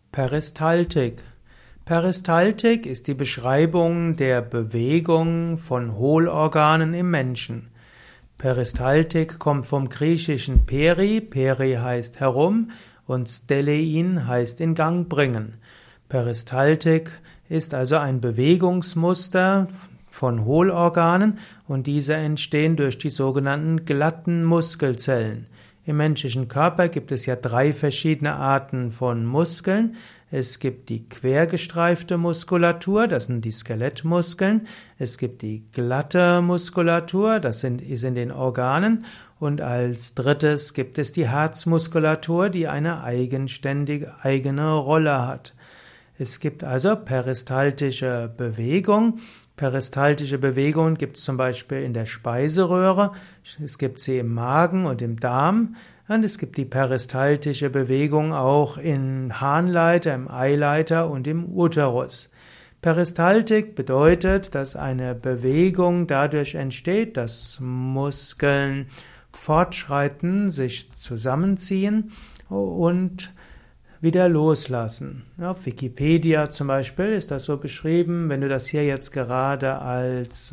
Peristaltik. Peristaltik ist die Beschreibung der Bewegung von Hohlorganen im Menschen. Peristaltik kommt vom griechischen peri, peri heißt herum und stelein heißt in Gang bringen. Peristaltik ist also ein Bewegungsmuster von Hohlorganen und diese entstehen durch die sogenannten glatten Muskelzellen. Im menschlichen Körper gibt es ja 3 verschiedene Arten von Muskeln. Es gibt die quergestreifte Muskulatur, das sind die Skelettmuskeln. Es gibt die glatte Muskulatur, ist in den Organen. Und als drittes gibt es die Herzmuskulatur, die eine eigenständige eigene Rolle hat. Es gibt also peristaltische Bewegung. Peristaltische Bewegungen gibt es zum Beispiel in der Speiseröhre, es gibt sie im Magen und im Darm und es gibt die peristaltische Bewegung auch im Harnleiter, im Eileiter und im Uterus. Peristaltik bedeutet, dass eine Bewegung dadurch entsteht, dass Muskeln fortschreiten, sich zusammenziehen und wieder loslassen. Auf Wikipedia zum Beispiel ist das so beschrieben, wenn du das hier jetzt gerade als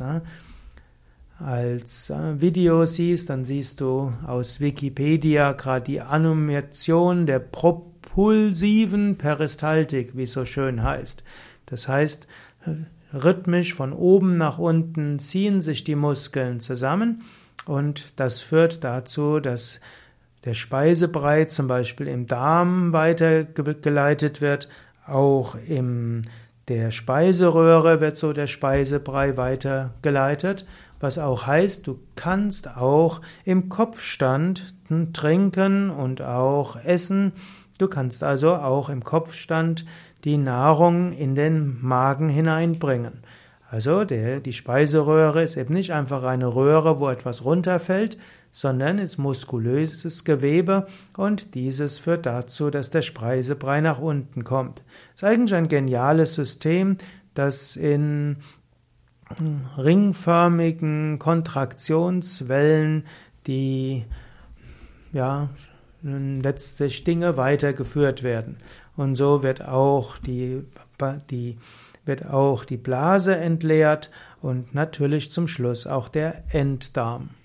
Video siehst, dann siehst du aus Wikipedia gerade die Animation der propulsiven Peristaltik, wie es so schön heißt. Das heißt, rhythmisch von oben nach unten ziehen sich die Muskeln zusammen und das führt dazu, dass der Speisebrei zum Beispiel im Darm weitergeleitet wird, auch in der Speiseröhre wird so der Speisebrei weitergeleitet, was auch heißt, du kannst auch im Kopfstand trinken und auch essen. Du kannst also auch im Kopfstand die Nahrung in den Magen hineinbringen. Also die Speiseröhre ist eben nicht einfach eine Röhre, wo etwas runterfällt, sondern ist muskulöses Gewebe und dieses führt dazu, dass der Speisebrei nach unten kommt. Es ist eigentlich ein geniales System, das in ringförmigen Kontraktionswellen die letztlich Dinge weitergeführt werden. Und so wird auch die Blase entleert und natürlich zum Schluss auch der Enddarm.